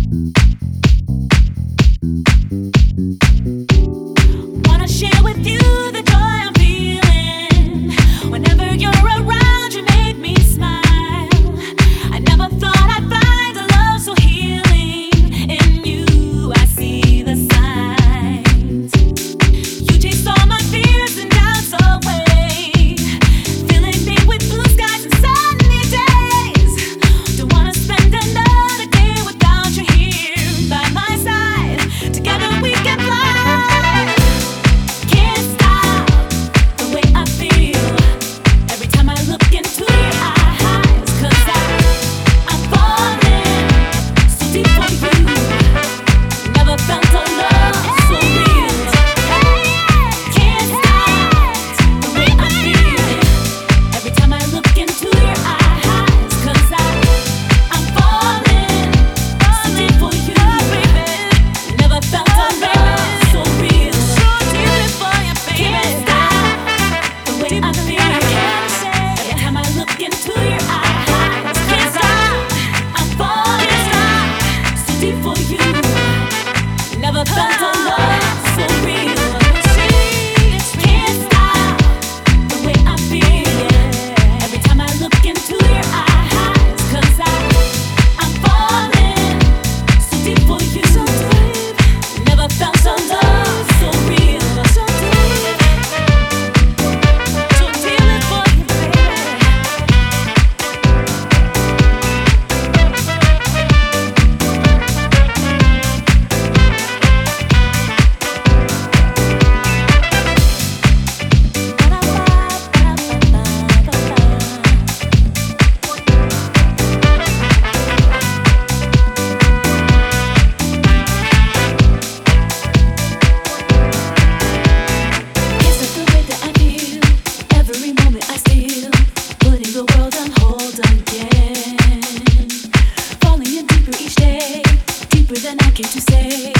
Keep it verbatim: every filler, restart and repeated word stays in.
Wanna share with you the joy I'm feeling. Whenever you're around, you make me smile. I never thought I'd find a love so healing. In you, I see the signs. You chase all my fears and doubts away, filling me with blue skies and sunny days. Don't wanna spend another day without you here by my side. Together we can fly. Can't stop the way I feel every time I look into your eyes. 'Cause I, I'm falling so deep for you. Never felt a love so real. Can't stop the way I feel every time I look into your eyes. 'Cause I, I'm falling so deep for you, baby. Never felt a love so real. Can't stop the way I feel every time I look into your eyes. 'Cause I, I'm falling so deep for you. Never felt a love so real. Can't stop the way I feel every time I look into your eyes. 'Cause I, I'm falling so deep for you. Never felt a love so real. So deep, so deep for you, baby. Guess that's the way that I feel. Every moment I steal, putting the world on hold again. Falling in deeper each day, deeper than I came to say.